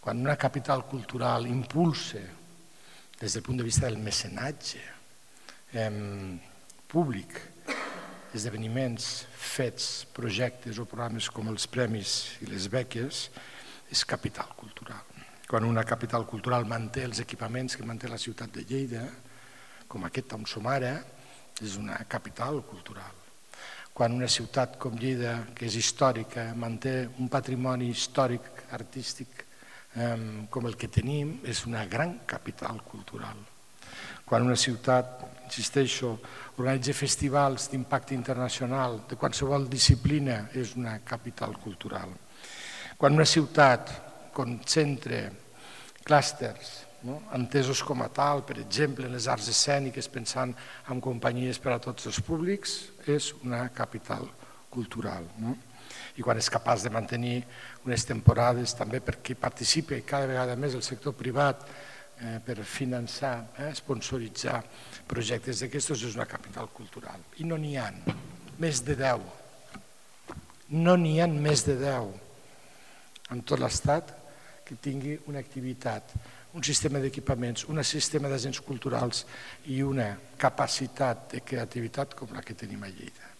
Quan una capital cultural impulsa, des del punt de vista del mecenatge públic, esdeveniments, fets, projectes o programes com els premis i les beques, és capital cultural. Quan una capital cultural manté els equipaments que manté la ciutat de Lleida, com aquest on som ara, és una capital cultural. Quan una ciutat com Lleida, que és històrica, manté un patrimoni històric, artístic, com el que tenim, és una gran capital cultural. Quan una ciutat, insisteixo, organitza festivals d'impacte internacional de qualsevol disciplina, és una capital cultural. Quan una ciutat concentra clústers entesos com a tal, per exemple, en les arts escèniques, pensant en companyies per a tots els públics, és una capital cultural. I quan és capaç de mantenir unes temporades també perquè participa cada vegada més el sector privat per finançar, sponsoritzar projectes d'aquestos, és una capital cultural. I no n'hi ha més de 10. No n'hi ha més de 10 en tot l'Estat que tingui una activitat, un sistema d'equipaments, un sistema d'agents culturals i una capacitat de creativitat com la que tenim a Lleida.